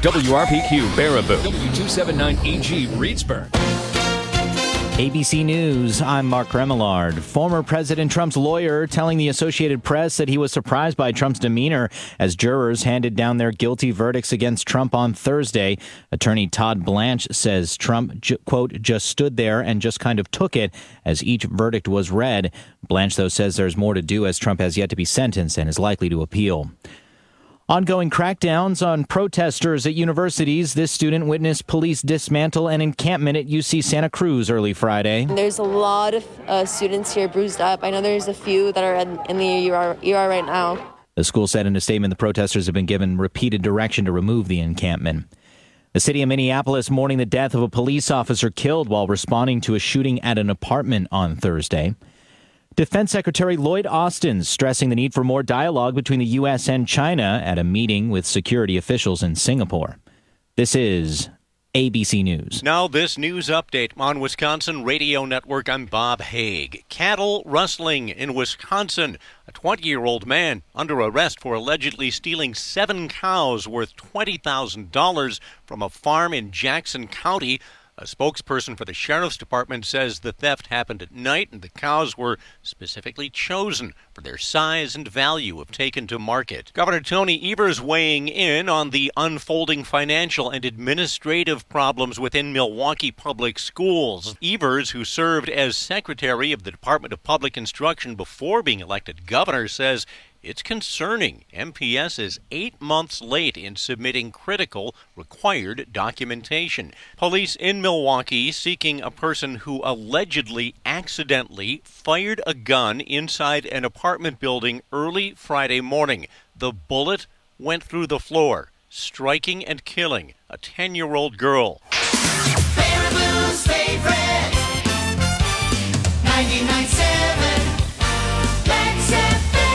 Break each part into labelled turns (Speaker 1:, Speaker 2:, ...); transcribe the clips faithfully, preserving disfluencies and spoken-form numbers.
Speaker 1: W R P Q Baraboo, W two seventy-nine E G Reedsburg.
Speaker 2: A B C News, I'm Mark Remillard. Former President Trump's lawyer telling the Associated Press that he was surprised by Trump's demeanor as jurors handed down their guilty verdicts against Trump on Thursday. Attorney Todd Blanche says Trump, j- quote, just stood there and just kind of took it as each verdict was read. Blanche, though, says there's more to do as Trump has yet to be sentenced and is likely to appeal. Ongoing crackdowns on protesters at universities. This student witnessed police dismantle an encampment at U C Santa Cruz early Friday.
Speaker 3: There's a lot of uh, students here bruised up. I know there's a few that are in, in the E R, E R right now.
Speaker 2: The school said in a statement the protesters have been given repeated direction to remove the encampment. The city of Minneapolis mourning the death of a police officer killed while responding to a shooting at an apartment on Thursday. Defense Secretary Lloyd Austin stressing the need for more dialogue between the U S and China at a meeting with security officials in Singapore. This is A B C News.
Speaker 4: Now this news update on Wisconsin Radio Network. I'm Bob Haig. Cattle rustling in Wisconsin. A twenty-year-old man under arrest for allegedly stealing seven cows worth twenty thousand dollars from a farm in Jackson County. A spokesperson for the Sheriff's Department says the theft happened at night and the cows were specifically chosen for their size and value if taken to market. Governor Tony Evers weighing in on the unfolding financial and administrative problems within Milwaukee Public Schools. Evers, who served as secretary of the Department of Public Instruction before being elected governor, says it's concerning M P S is eight months late in submitting critical required documentation. Police in Milwaukee seeking a person who allegedly accidentally fired a gun inside an apartment building early Friday morning. The bullet went through the floor, striking and killing a ten-year-old girl.
Speaker 5: Baraboo's favorite, ninety-nine point seven, Lex F M.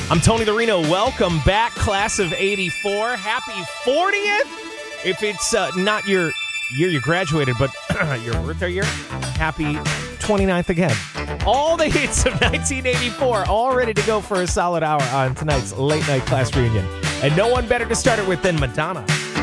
Speaker 6: I'm Tony Larino. Welcome back, class of eighty-four. Happy fortieth. If it's uh, not your year you graduated, but your birthday year, happy twenty-ninth again. All the hits of nineteen eighty-four, all ready to go for a solid hour on tonight's late night class reunion. And no one better to start it with than Madonna.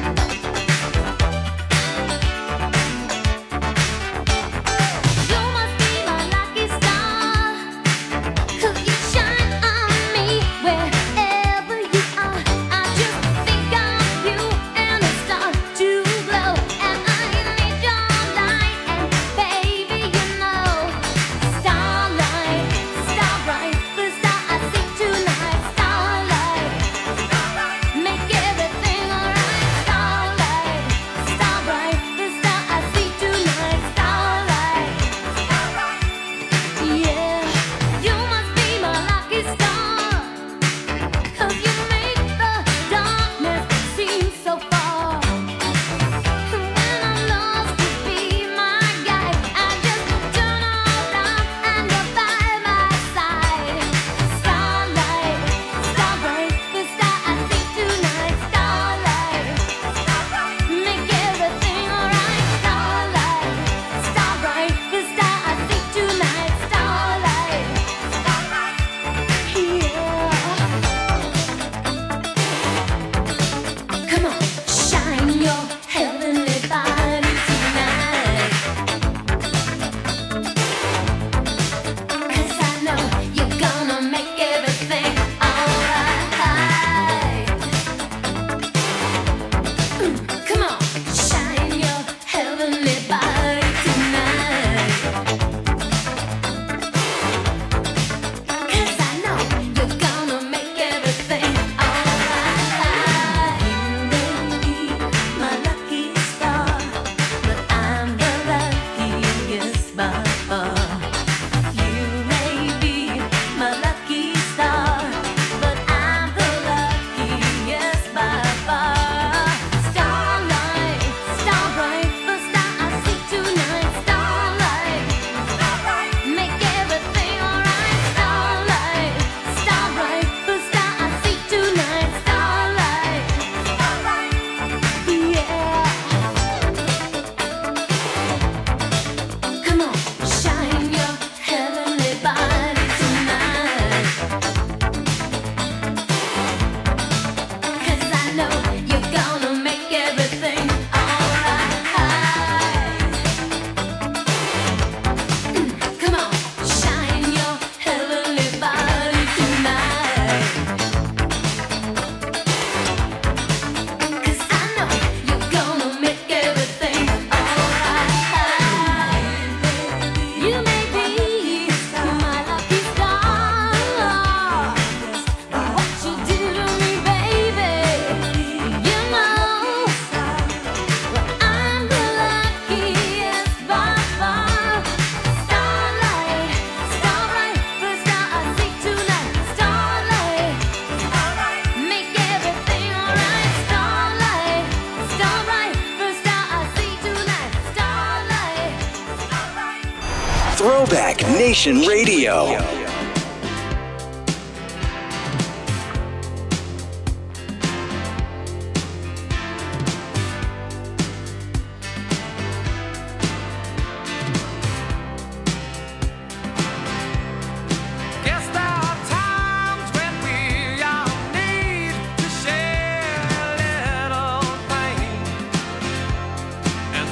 Speaker 7: Throwback Nation Radio.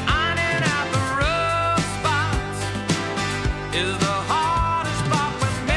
Speaker 8: Is the hardest part when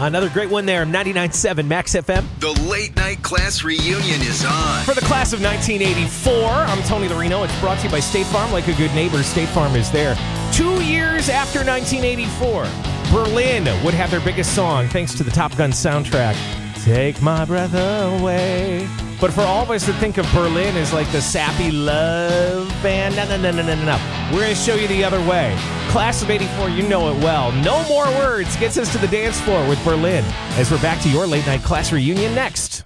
Speaker 6: Another great one there, ninety-nine point seven Max F M.
Speaker 7: The late night class reunion is on.
Speaker 6: For the class of nineteen eighty-four, I'm Tony Larino. It's brought to you by State Farm. Like a good neighbor, State Farm is there. Two years after nineteen eighty-four, Berlin would have their biggest song thanks to the Top Gun soundtrack, Take My Breath Away. But for all of us that think of Berlin as like the sappy love band, no, no, no, no, no, no, no. We're going to show you the other way. Class of eighty-four, you know it well. No More Words gets us to the dance floor with Berlin. As we're back to your late night class reunion next.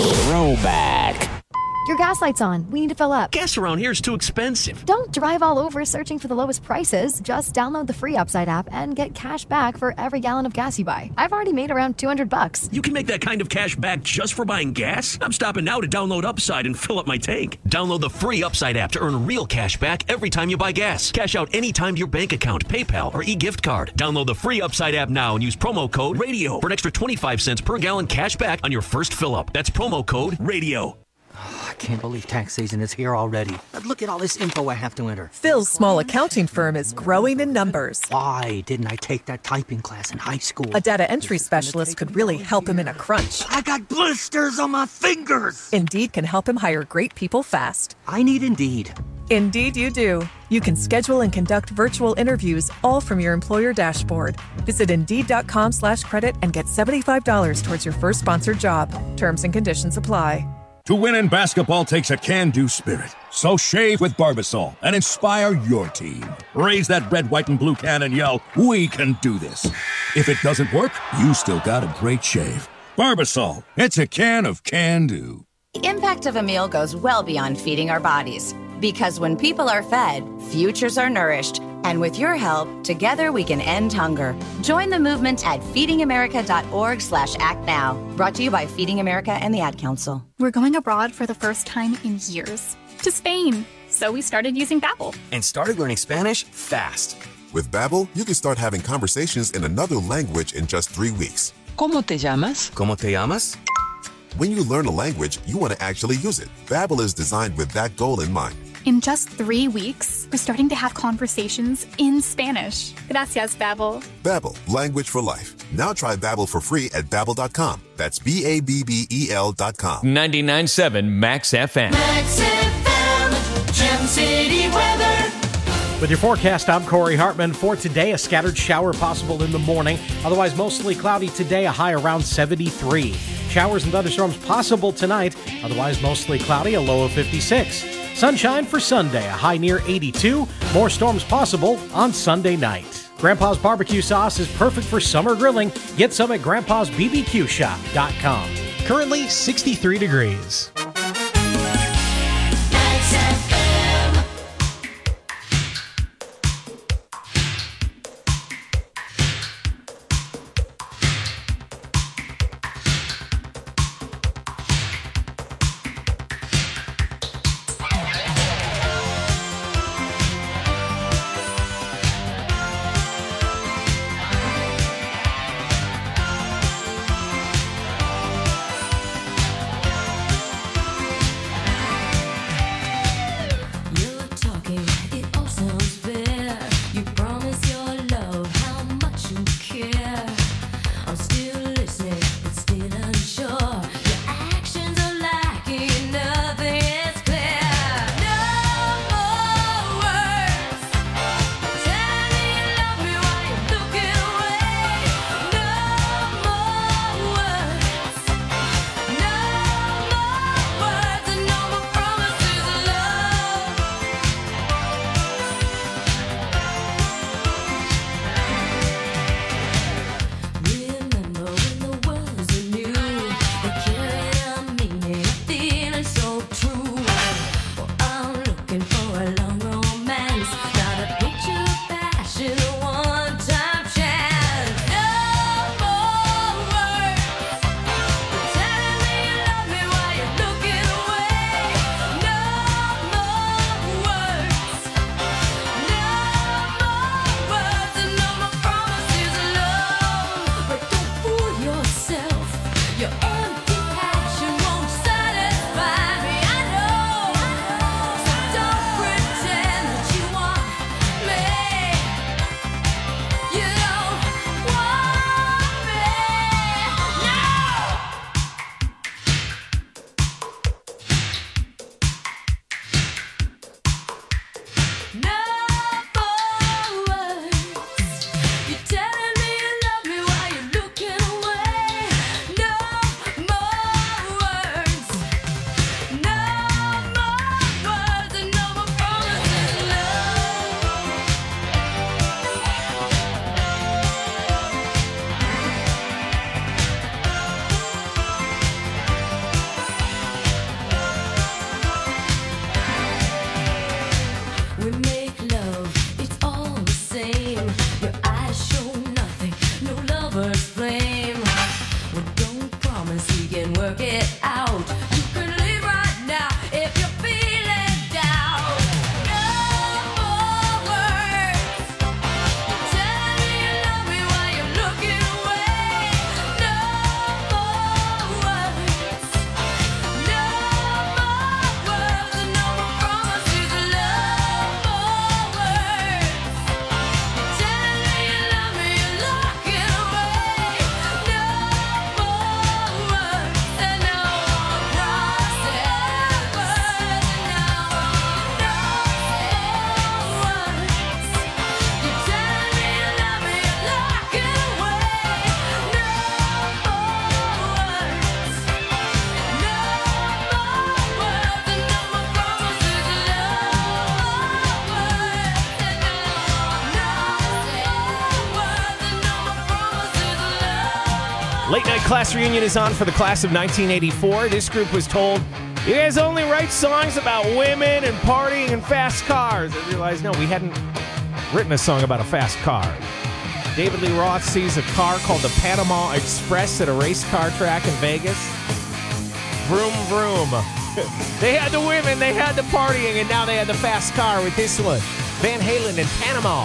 Speaker 2: Throwback.
Speaker 8: Your gas light's on. We need to fill up.
Speaker 9: Gas around here is too expensive.
Speaker 8: Don't drive all over searching for the lowest prices. Just download the free Upside app and get cash back for every gallon of gas you buy. I've already made around two hundred bucks.
Speaker 9: You can make that kind of cash back just for buying gas? I'm stopping now to download Upside and fill up my tank. Download the free Upside app to earn real cash back every time you buy gas. Cash out anytime to your bank account, PayPal, or e-gift card. Download the free Upside app now and use promo code RADIO for an extra twenty-five cents per gallon cash back on your first fill up. That's promo code RADIO.
Speaker 10: Oh, I can't believe tax season is here already. But look at all this info I have to enter.
Speaker 11: Phil's small accounting firm is growing in numbers.
Speaker 10: Why didn't I take that typing class in high school?
Speaker 11: A data entry specialist could really help him in a crunch.
Speaker 10: I got blisters on my fingers.
Speaker 11: Indeed can help him hire great people fast.
Speaker 10: I need Indeed.
Speaker 11: Indeed you do. You can schedule and conduct virtual interviews all from your employer dashboard. Visit Indeed.com slash credit and get seventy-five dollars towards your first sponsored job. Terms and conditions apply.
Speaker 12: To win in basketball takes a can-do spirit. So shave with Barbasol and inspire your team. Raise that red, white, and blue can and yell, "We can do this." If it doesn't work, you still got a great shave. Barbasol, it's a can of can-do.
Speaker 13: The impact of a meal goes well beyond feeding our bodies. Because when people are fed, futures are nourished. And with your help, together we can end hunger. Join the movement at feedingamerica.org slash act now. Brought to you by Feeding America and the Ad Council.
Speaker 14: We're going abroad for the first time in years. To Spain. So we started using Babbel.
Speaker 15: And started learning Spanish fast.
Speaker 16: With Babbel, you can start having conversations in another language in just three weeks.
Speaker 15: ¿Cómo te llamas? ¿Cómo te llamas?
Speaker 16: When you learn a language, you want to actually use it. Babbel is designed with that goal in mind.
Speaker 14: In just three weeks, we're starting to have conversations in Spanish. Gracias, Babbel.
Speaker 16: Babbel, language for life. Now try Babbel for free at babbel dot com. That's B A B B E L dot com.
Speaker 1: ninety-nine point seven Max F M.
Speaker 5: Max F M, Gem City weather.
Speaker 17: With your forecast, I'm Corey Hartman. For today, a scattered shower possible in the morning. Otherwise, mostly cloudy today, a high around seventy-three. Showers and thunderstorms possible tonight. Otherwise, mostly cloudy, a low of fifty-six. Sunshine for Sunday, a high near eighty-two. More storms possible on Sunday night. Grandpa's barbecue sauce is perfect for summer grilling. Get some at grandpas b b q shop dot com.
Speaker 6: Currently sixty-three degrees. Late Night Class Reunion is on for the class of nineteen eighty-four. This group was told, you guys only write songs about women and partying and fast cars. I realized, no, we hadn't written a song about a fast car. David Lee Roth sees a car called the Panama Express at a race car track in Vegas. Vroom, vroom. They had the women, they had the partying, and now they had the fast car with this one. Van Halen in Panama.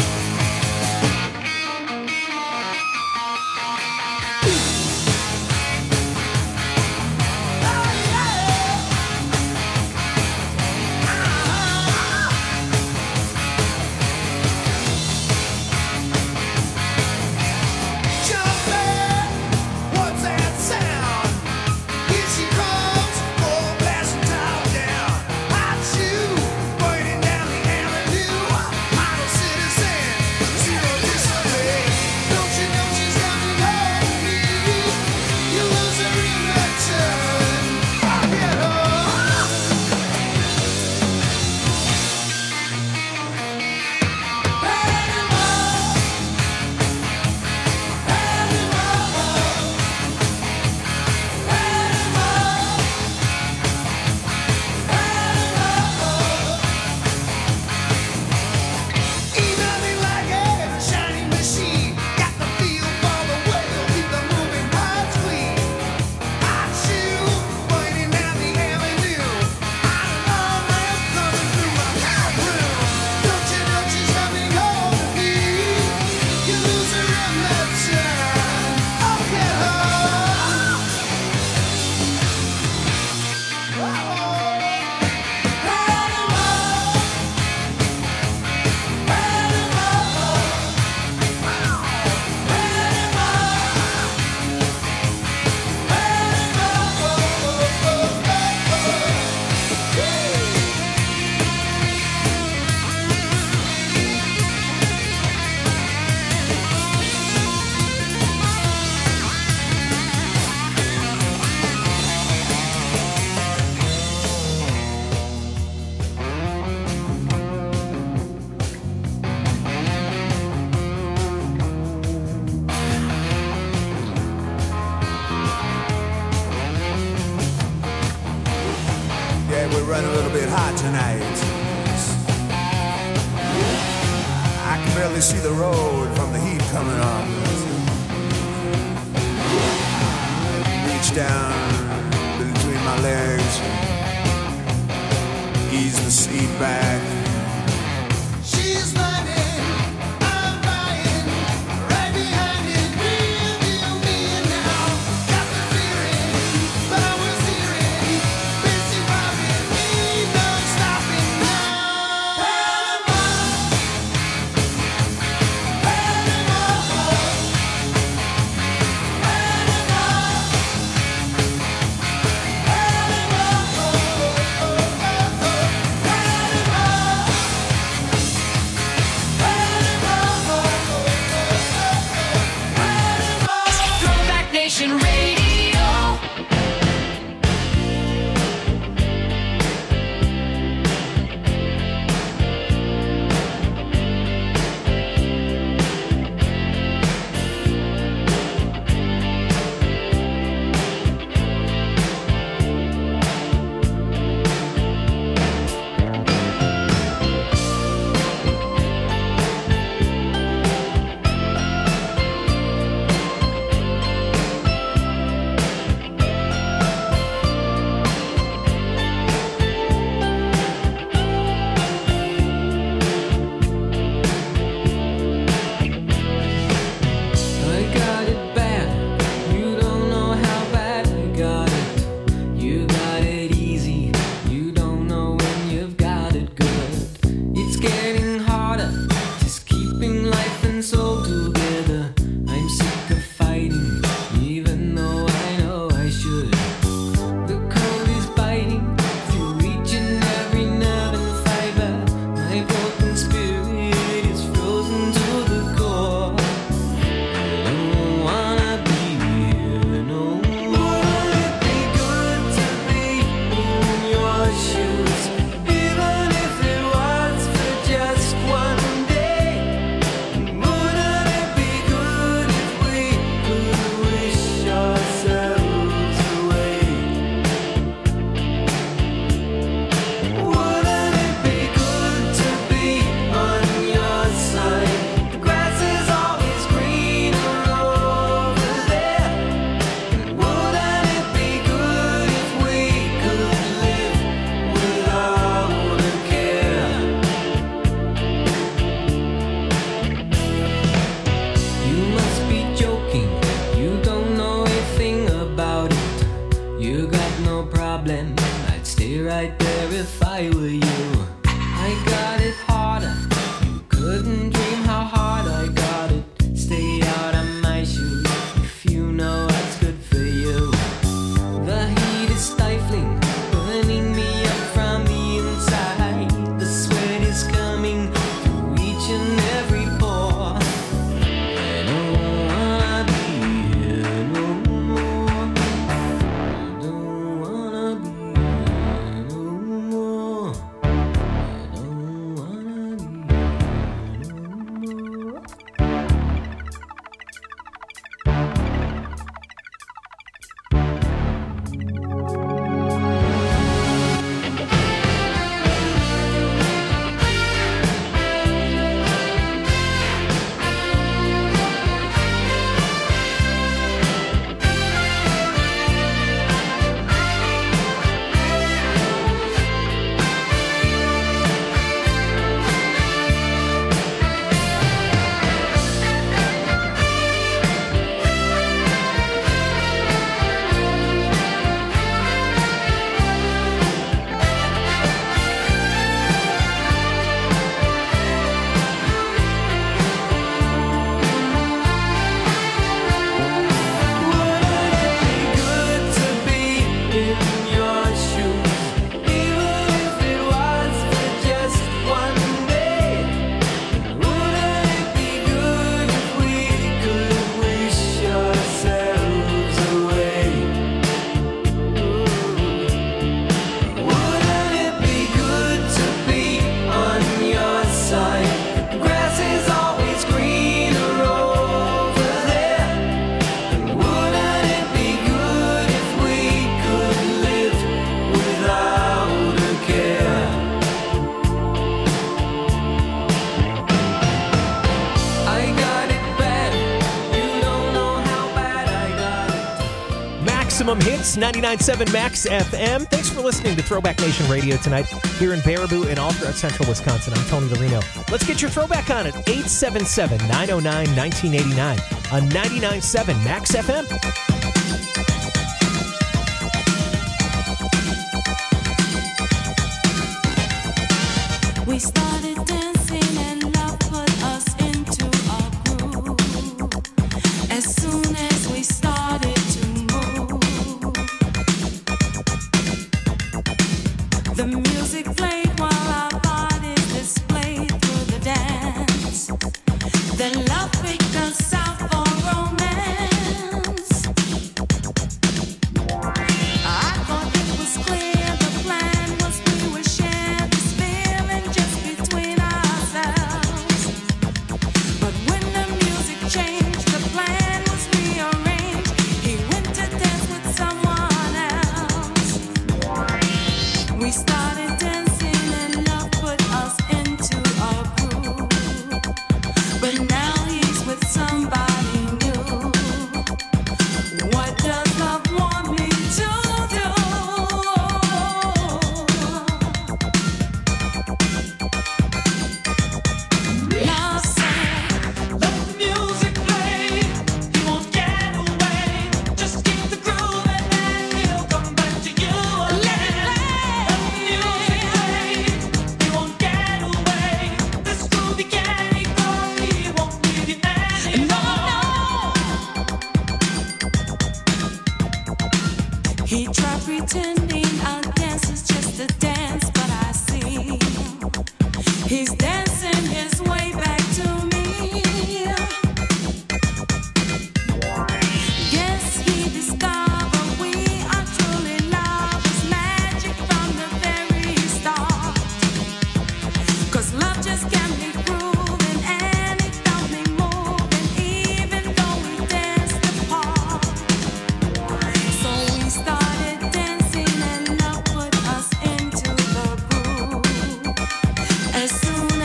Speaker 18: running a little bit hot tonight. I can barely see the road from the heat coming on. Reach down between my legs, ease the seat back. She's running, I'm riding, right behind it, real deal me now. Got the feeling, powers hearing, busy robbing me, no stopping now. Panama, Panama, Panama, Panama. there if I were you. I got it harder. You couldn't dream how hard I got it. Stay out of my shoes if you know what's good for you. The heat is stifling, burning me up from the inside. The sweat is coming through each and every pore. I don't wanna be here no more. I don't wanna be here no more. I don't wanna be here no more.
Speaker 6: Maximum Hits, ninety-nine point seven Max F M. Thanks for listening to Throwback Nation Radio tonight here in Baraboo and all throughout central Wisconsin. I'm Tony Dorino. Let's get your throwback on at eight seven seven, nine oh nine, one nine eight nine on ninety-nine point seven Max F M.
Speaker 5: We started dancing and love put us into a groove. As soon as we started to move, the music played while our bodies displayed through the dance. Then love picked us out for romance. I thought it was clear the plan was we would share this feeling just between ourselves. But when the music changed, the plan was rearranged. He went to dance with someone else. We started dancing and love put us into a groove. But now he's with somebody new. What does love want me to do? Love said, let the music play. He won't get away. Just keep the groove and then he'll come back to you again. Let the music play. He won't get away. This groove he can't ignore. He won't leave you anymore. He tried pretending our dance is just a dance, but I see he's dancing his way back to me. Yes, he discovered we are truly love is magic from the very start. 'Cause love just can't be proven and it got me moving even though we danced apart. So we started dancing and love put us into the groove. As soon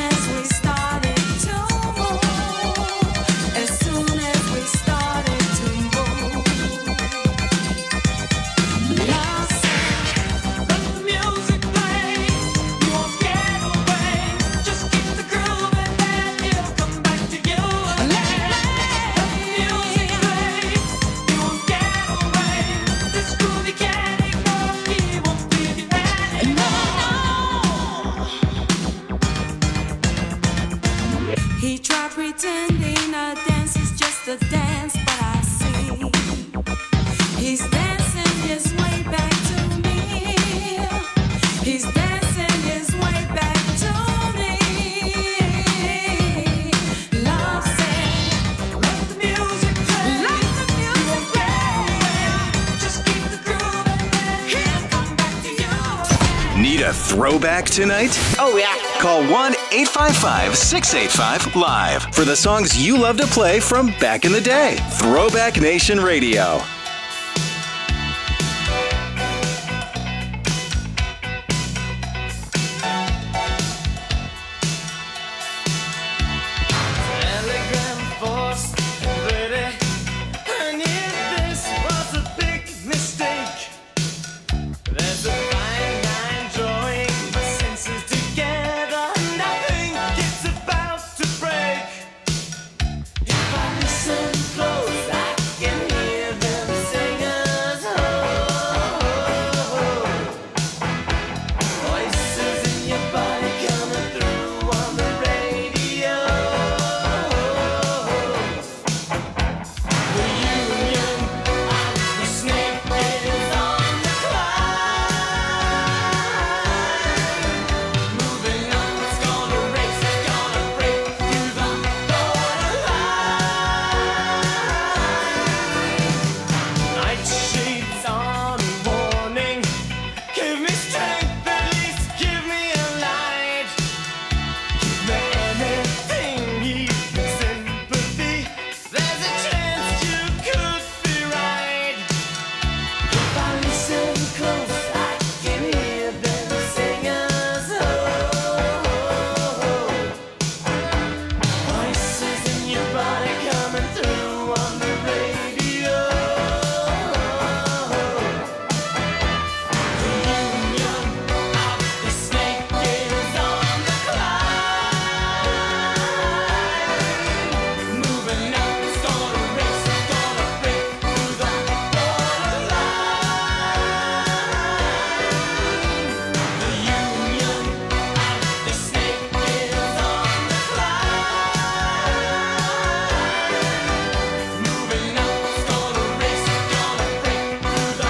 Speaker 5: the dance, but I see he's dancing his way back to me. He's dancing his way back to me. Love said, let the music play. Let the music play. Just keep the groove and then he'll come back to you.
Speaker 7: Need a throwback tonight?
Speaker 5: Oh, yeah.
Speaker 7: Call one eight five five, six eight five, live for the songs you love to play from back in the day. Throwback Nation Radio.
Speaker 18: Telegram force, ready. I knew this was a big mistake. There's a fine line drawing my senses together, and I think it's about to break. If I listen close, I can hear them singers. Oh, voices in your body coming through on the radio. The union of the snake is on the climb. Moving on, it's gonna race, it's gonna break through the borderline. Night shades on warning. Give me strength, at least give me a light. Give me anything, even sympathy. There's a chance you could be right. If I listen close, I can hear them singers. Oh, voices in your body coming through on the radio. The union of the snake is on the climb. Moving up, it's gonna race, it's gonna break through the borderline. The union of the snake is on the climb. Moving up, it's gonna race, it's gonna break through the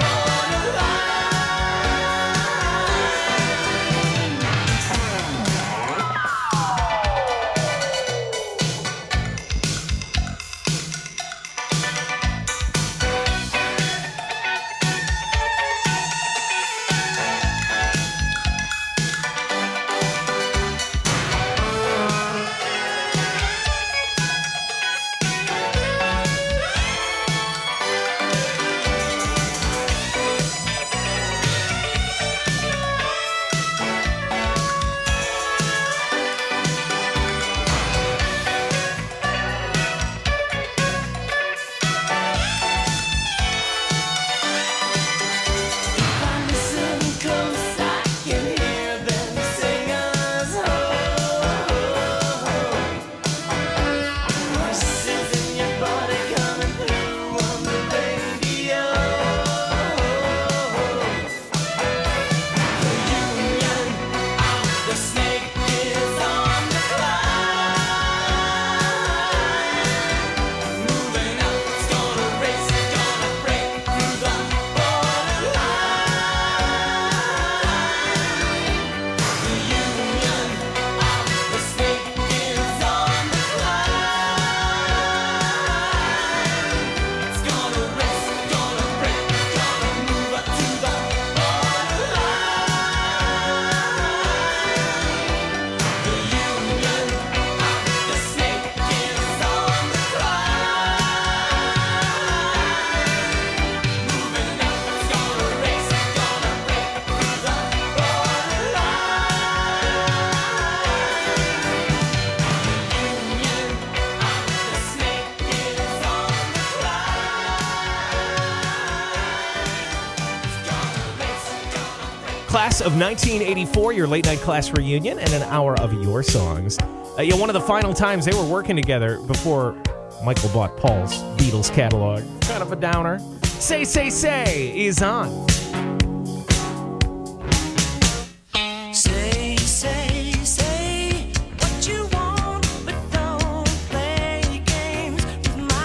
Speaker 18: If I listen close, I can hear them singers. Oh, voices in your body coming through on the radio. The union of the snake is on the climb. Moving up, it's gonna race, it's gonna break through the borderline. The union of the snake is on the climb. It's gonna race, it's gonna break, it's gonna move up to the borderline. The union of the snake is on the climb. Moving up, it's gonna race, it's gonna break through the
Speaker 6: Class of nineteen eighty-four, your late night class reunion, and an hour of your songs. Uh, you know, one of the final times they were working together before Michael bought Paul's Beatles catalog. Kind of a downer. Say, Say, Say is on.
Speaker 18: Say, say, say what you want, but don't play games with my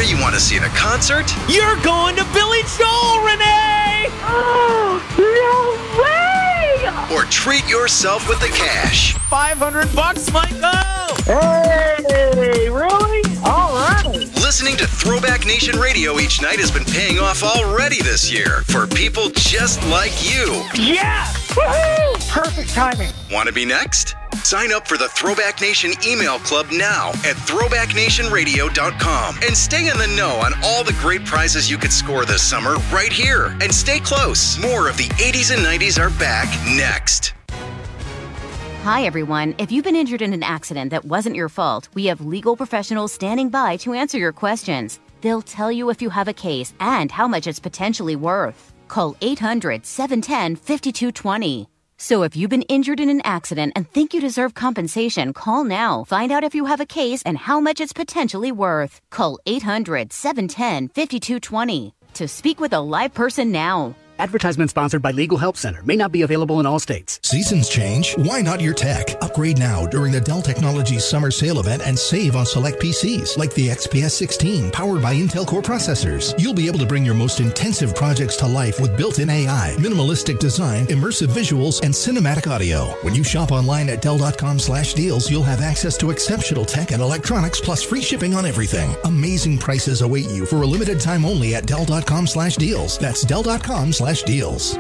Speaker 7: you want to see in a concert?
Speaker 6: You're going to Billy Joel, Renee!
Speaker 18: Oh, no way!
Speaker 7: Or treat yourself with the cash?
Speaker 6: five hundred bucks, Michael!
Speaker 18: Hey, really? All right.
Speaker 7: Listening to Throwback Nation Radio each night has been paying off already this year for people just like you.
Speaker 18: Yeah! Woohoo! Perfect timing.
Speaker 7: Want to be next? Sign up for the Throwback Nation email club now at throwback nation radio dot com and stay in the know on all the great prizes you could score this summer right here. And stay close. More of the eighties and nineties are back next.
Speaker 19: Hi, everyone. If you've been injured in an accident that wasn't your fault, we have legal professionals standing by to answer your questions. They'll tell you if you have a case and how much it's potentially worth. Call eight hundred, seven one zero, five two two zero. So if you've been injured in an accident and think you deserve compensation, call now. Find out if you have a case and how much it's potentially worth. Call eight hundred, seven one zero, five two two zero to speak with a live person now.
Speaker 20: Advertisement sponsored by Legal Help Center. May not be available in all states.
Speaker 21: Seasons change. Why not your tech? Upgrade now during the Dell Technologies Summer Sale event and save on select P Cs like the X P S sixteen powered by Intel Core processors. You'll be able to bring your most intensive projects to life with built-in A I, minimalistic design, immersive visuals, and cinematic audio. When you shop online at Dell dot com slash deals, you'll have access to exceptional tech and electronics plus free shipping on everything. Amazing prices await you for a limited time only at Dell dot com slash deals. That's Dell dot com slash deals.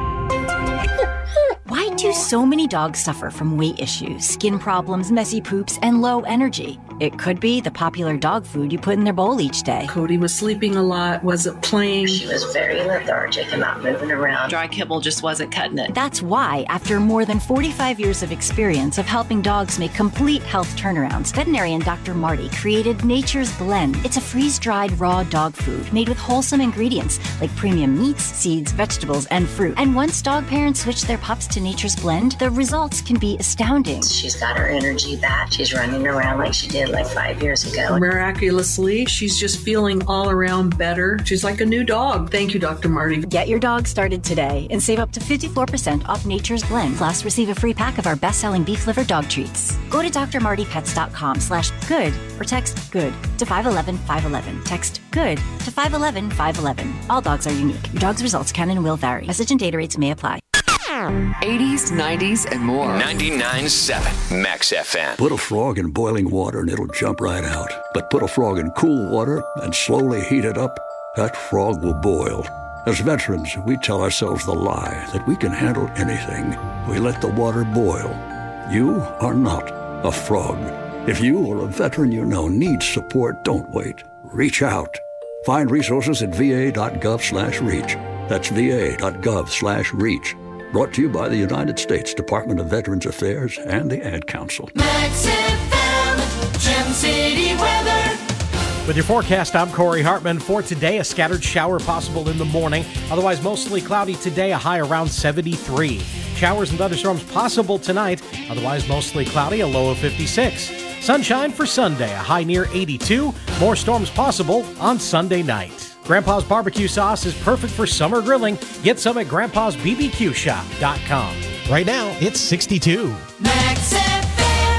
Speaker 22: Why do so many dogs suffer from weight issues, skin problems, messy poops, and low energy? It could be the popular dog food you put in their bowl each day.
Speaker 23: Cody was sleeping a lot, wasn't playing.
Speaker 24: She was very lethargic and not moving around. Dry kibble just wasn't cutting it.
Speaker 22: That's why, after more than forty-five years of experience of helping dogs make complete health turnarounds, veterinarian Doctor Marty created Nature's Blend. It's a freeze-dried raw dog food made with wholesome ingredients like premium meats, seeds, vegetables, and fruit. And once dog parents switch their pups to Nature's Blend, the results can be astounding.
Speaker 24: She's got her energy back. She's running around like she did like five years ago.
Speaker 23: Miraculously, she's just feeling all around better. She's like a new dog. Thank you, Doctor Marty.
Speaker 22: Get your dog started today and save up to fifty-four percent off Nature's Blend. Plus, receive a free pack of our best-selling beef liver dog treats. Go to d r marty pets dot com slash good or text good to five one one, five one one. Text good to five one one, five one one. All dogs are unique. Your dog's results can and will vary. Message and data rates may apply.
Speaker 1: eighties, nineties, and more. ninety-nine point seven Max F M.
Speaker 25: Put a frog in boiling water and it'll jump right out. But put a frog in cool water and slowly heat it up, that frog will boil. As veterans, we tell ourselves the lie that we can handle anything. We let the water boil. You are not a frog. If you or a veteran you know needs support, don't wait. Reach out. Find resources at va.gov slash reach. That's va.gov slash reach. Brought to you by the United States Department of Veterans Affairs and the Ad Council.
Speaker 18: Max F M, Gem City weather.
Speaker 17: With your forecast, I'm Corey Hartman. For today, a scattered shower possible in the morning. Otherwise, mostly cloudy today, a high around seventy-three. Showers and thunderstorms possible tonight. Otherwise, mostly cloudy, a low of fifty-six. Sunshine for Sunday, a high near eighty-two. More storms possible on Sunday night. Grandpa's barbecue sauce is perfect for summer grilling. Get some at grandpas b b q shop dot com. Right now, it's sixty-two.
Speaker 18: Max F M.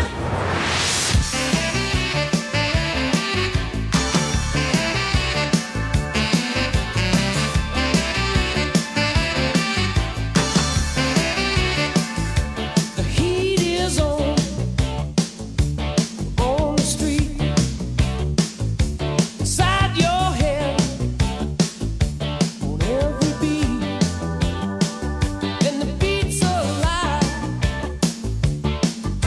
Speaker 18: The heat is on, on the street. Inside your head, on every beat. And the beats alive.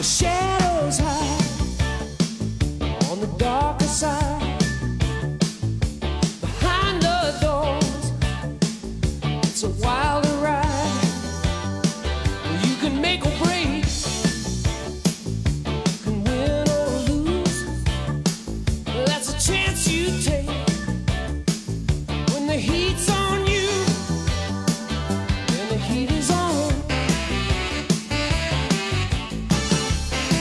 Speaker 18: shadows hide on the darker side. Behind the doors, it's a wilder ride. You can make or break, you can win or lose. That's a chance you take when the heat's on you, when the heat is on.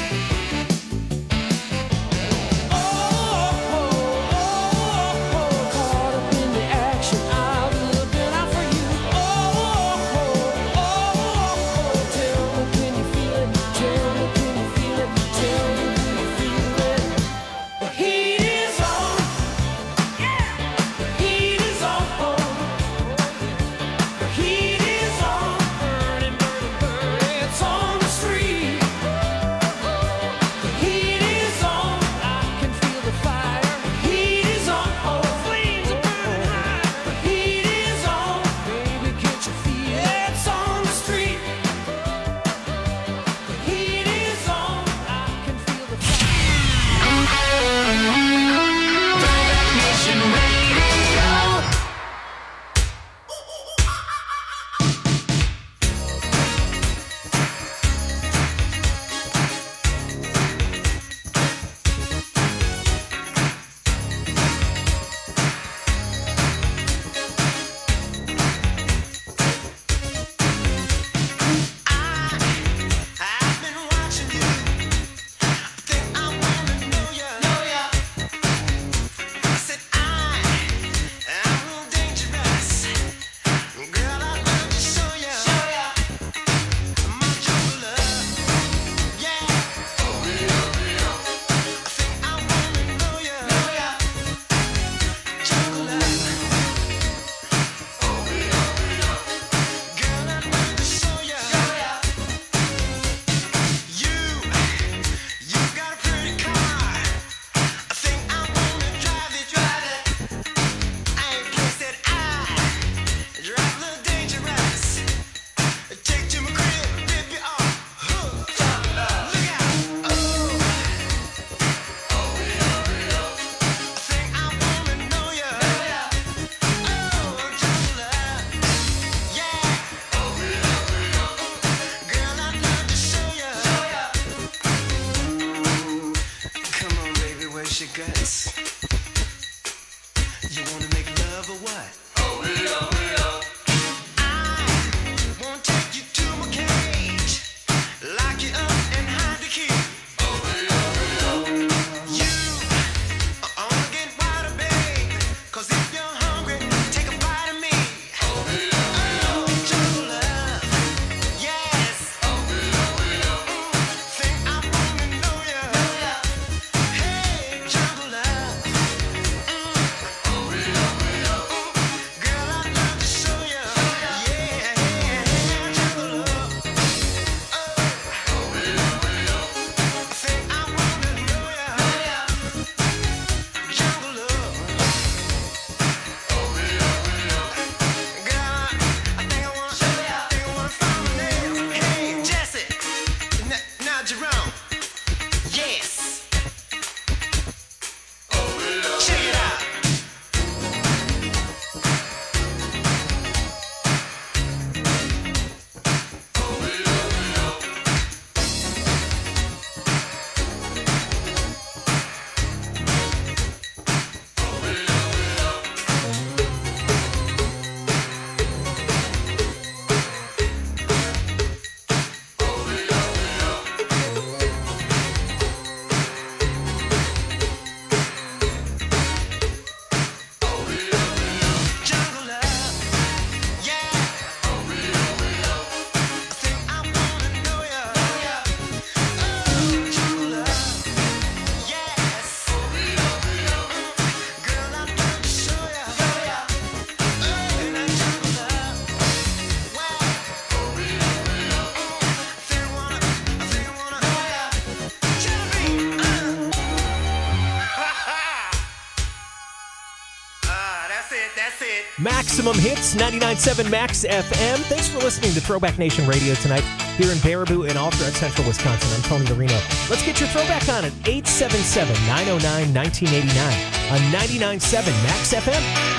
Speaker 6: Maximum Hits, ninety-nine point seven Max F M. Thanks for listening to Throwback Nation Radio tonight here in Baraboo and all throughout central Wisconsin. I'm Tony Marino. Let's get your throwback on at eight seven seven, nine oh nine, nineteen eighty-nine on ninety-nine point seven Max F M.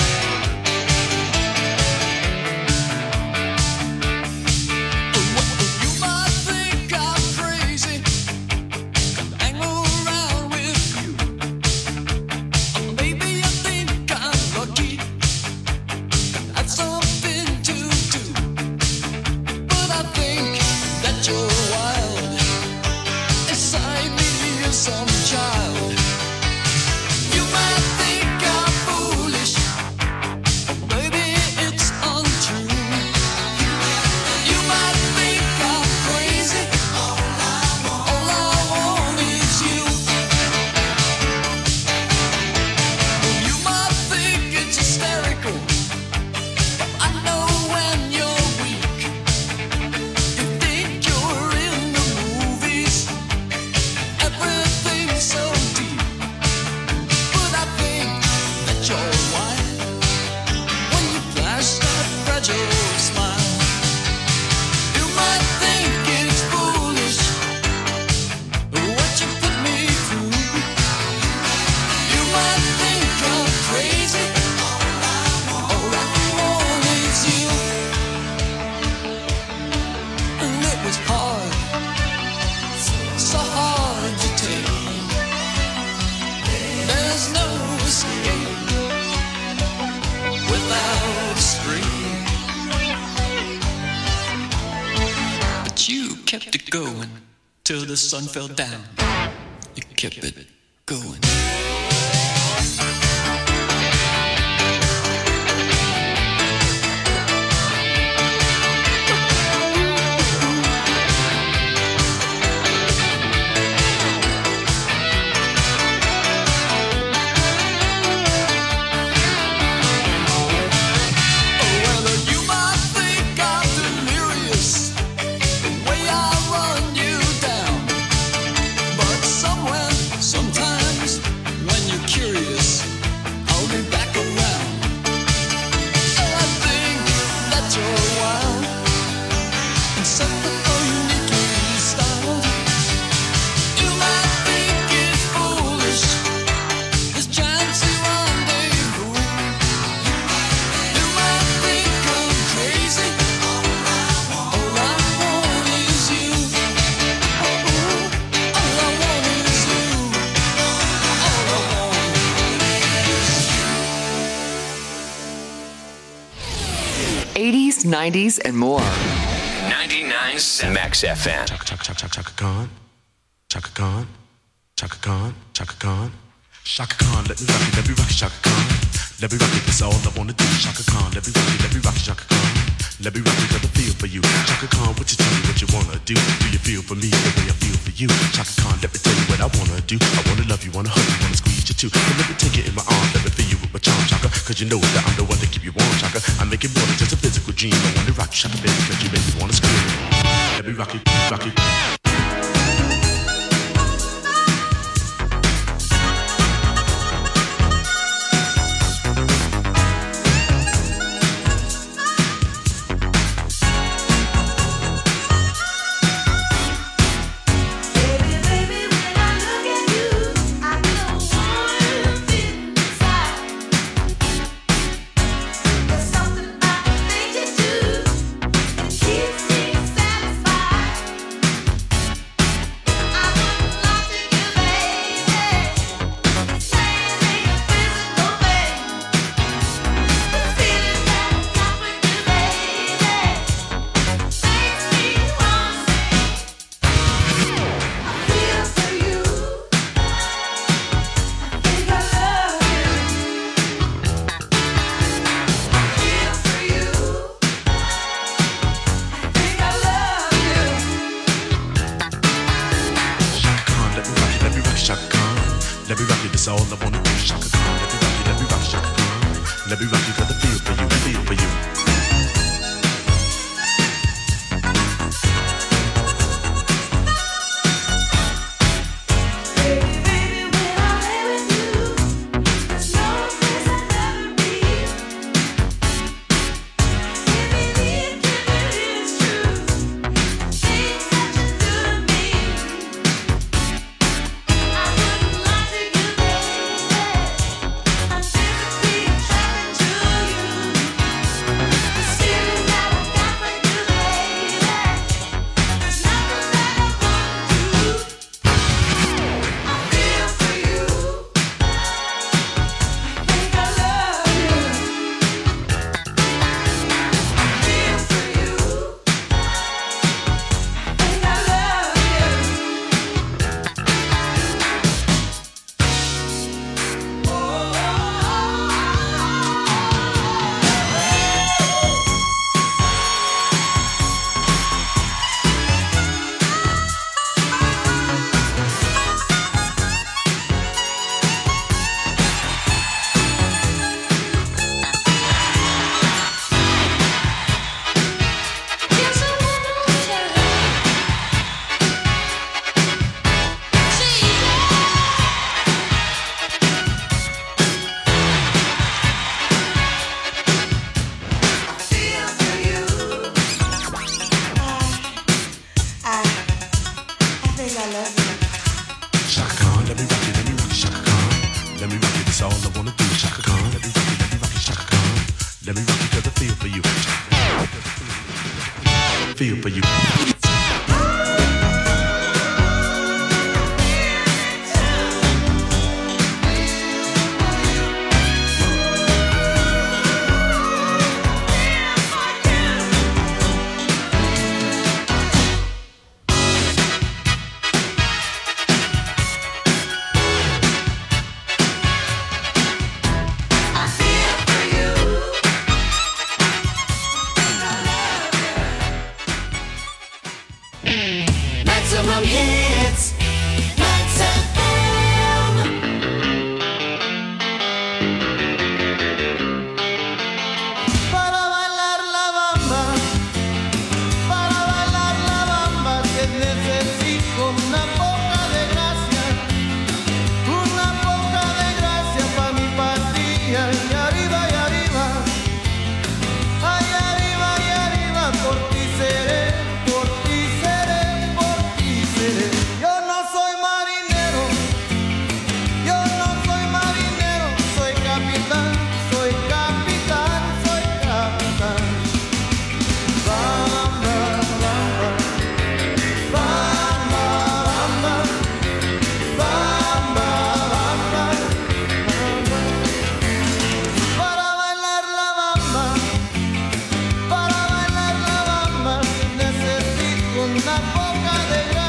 Speaker 2: Till the sun fell down, you kept it going.
Speaker 1: eighties, nineties, and more. ninety-nine point seven Max F M.
Speaker 3: Chaka, chaka, chaka, chaka Khan. Chaka Khan. Chaka Khan. Chaka Khan. Chaka Khan, let me rock it, let me rock it, Chaka Khan. Let me rock it, that's all I wanna do. Chaka Khan, let me rock it, let me rock it, Chaka Khan. Let me rock it, got the feel for you. Chaka Khan, what you tell me what you wanna do? Do you feel for me the way I feel for you? Chaka Khan, let me tell you what I wanna do. I wanna love you, wanna hug you, wanna squeeze you too. And let me take it in my arms, let me feel you with my charm, Chaka. Cause you know that I'm the one to keep you warm, Chaka. I make it more than just a physical dream. I wanna rock you, Chaka, baby, cause you make me wanna scream. Let me rock it, rock it. all I wanna do. Shaka Khan, let me rock you, let me rock you, Shaka Khan. Let me rock you, got the feel for you, feel for you.
Speaker 18: I love you.
Speaker 3: Shaka Khan, let me rock it, let me rock it, Shaka Khan. Let me rock it, that's all I wanna do. Shaka Khan, let me rock it, let me rock it, Shaka Khan. Let me rock it 'cause I feel for you. Feel for you.
Speaker 18: Maximum hits, Max F M. Para bailar la bamba, para bailar la bamba, que necesito una poca de gracia, una poca de gracia pa' mi patria. Y arriba, y arriba, ay, arriba, y arriba, por ti seré, por ti seré, por ti seré. Yo no soy marinero, yo no soy marinero, soy capitán, soy capitán, soy capitán. Bamba, bamba, bamba, bamba, bamba, bamba, bamba. Para bailar la bamba, para bailar la bamba, necesito una poca de gracia.